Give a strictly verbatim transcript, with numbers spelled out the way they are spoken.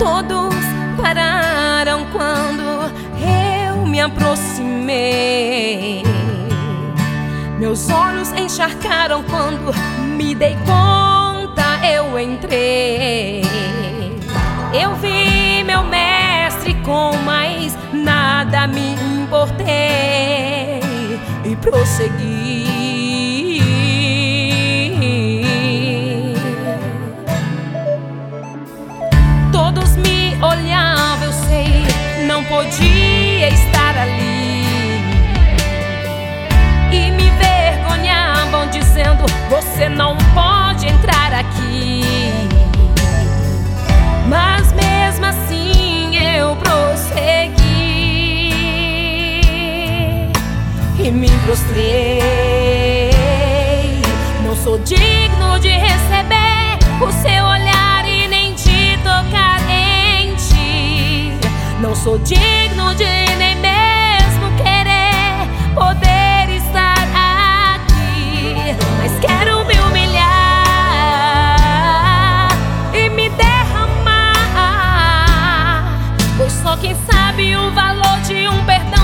Todos pararam quando eu me aproximei. Meus olhos encharcaram quando me dei conta, eu entrei. Eu vi meu mestre com mais nada me importei e prossegui. Todos me olhavam, eu sei, não podia estar ali, e me vergonhavam dizendo: você não pode entrar aqui. Mas mesmo assim eu prossegui e me prostrei. Não sou digno de receber o seu olhar e nem de tocar em ti. Não sou digno de nem mesmo querer poder estar aqui. Mas quero me humilhar e me derramar, pois só quem sabe o valor de um perdão